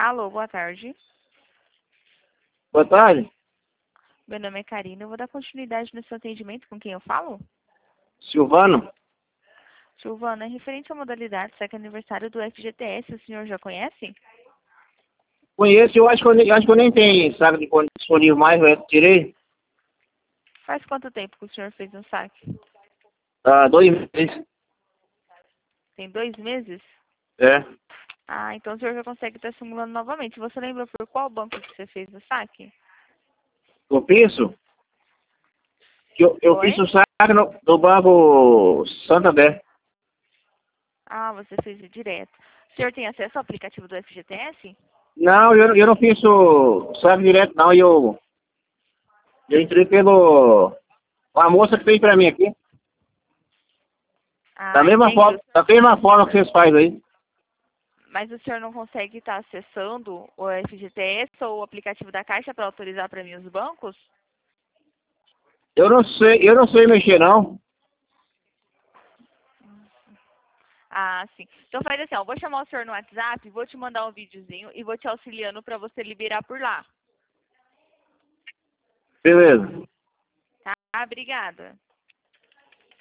Alô, boa tarde. Boa tarde. Meu nome é Karina. Eu vou dar continuidade no seu atendimento. Com quem eu falo? Silvano? Silvana, referente à modalidade SEC aniversário do FGTS, o senhor já conhece? Conheço, eu acho que eu nem tenho saco de quando disponível mais, eu tirei Faz quanto tempo que o senhor fez um saque? há 2 meses. Tem 2 meses? É. Ah, então o senhor já consegue estar simulando novamente. Você lembra por qual banco que você fez o saque? Eu penso que eu fiz Oi? o saco do Banco Santander. Ah, você fez direto. O senhor tem acesso ao aplicativo do FGTS? Não, eu não fiz o saco direto, não. Eu entrei pelo... Uma moça que fez pra mim aqui. Ah, entendi. Da mesma forma que vocês fazem aí. Mas o senhor não consegue estar acessando o FGTS ou o aplicativo da Caixa para autorizar para mim os bancos? Eu não sei mexer, não. Ah, sim. Então faz assim, ó, eu vou chamar o senhor no WhatsApp, vou te mandar um videozinho e vou te auxiliando para você liberar por lá. Beleza. Tá? Obrigada.